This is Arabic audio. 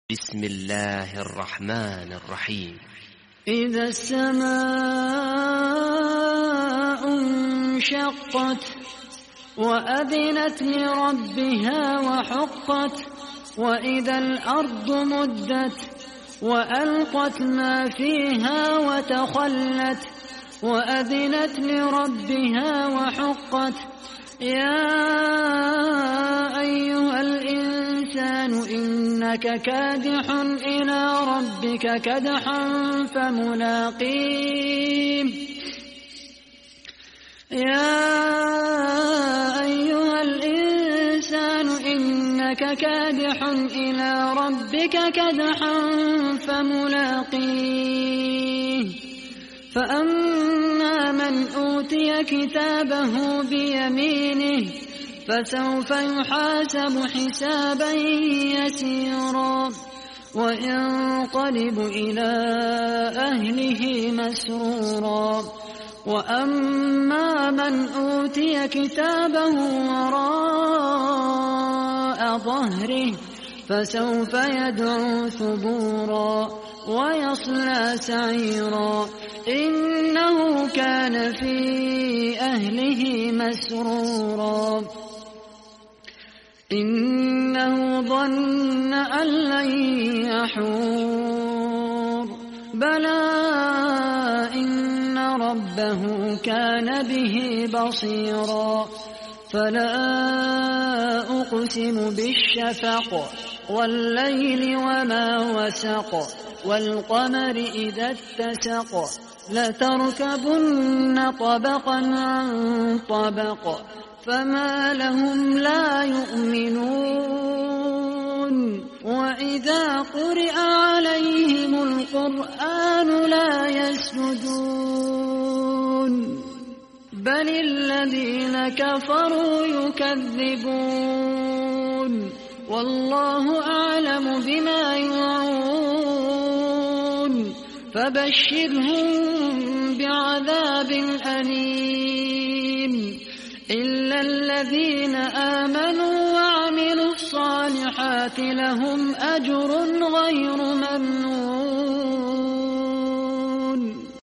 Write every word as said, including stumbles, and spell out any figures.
بسم الله الرحمن الرحيم. إذا السماء انشقت وأذنت لربها وحقت وإذا الأرض مدت وألقت ما فيها وتخلت وأذنت لربها وحقت يا أيها الإنسان إنك كادح إلى ربك كدحا فملاقيه يا أيها الإنسان إنك كادح إلى ربك كدحا فملاقيه فأما من أوتي كتابه بيمينه فسوف يحاسب حسابا يسيرا وينقلب إلى أهله مسرورا وأما من أوتي كتابه وراء ظهره فسوف يدعو ثبورا ويصلى سعيرا إنه كان في أهله مسرورا إنه ظن أن لن يحور بلى إن ربه كان به بصيرا فلا أقسم بالشفق والليل وما وسق والقمر إذا اتسق لتركبن طبقا عن طبق فما لهم لا يؤمنون وإذا قرئ عليهم القرآن لا يسجدون بل الذين كفروا يكذبون والله أعلم بما يوعون فبشرهم بعذاب أليم إلا الذين آمنوا وعملوا الصالحات لهم أجر غير ممنون.